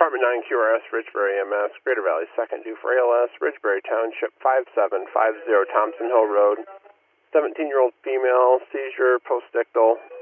Department 9 QRS, Ridgebury MS, Greater Valley 2nd, due for ALS, Ridgebury Township, 5750 Thompson Hill Road. 17-year-old female, seizure, postictal,